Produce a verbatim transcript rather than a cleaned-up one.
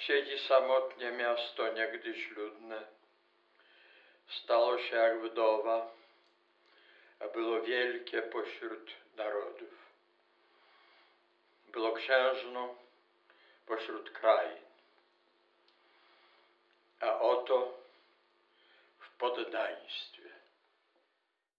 Siedzi samotnie miasto niegdyś ludne, stało się jak wdowa, a było wielkie pośród narodów. Było księżną pośród krain. A oto w poddaństwie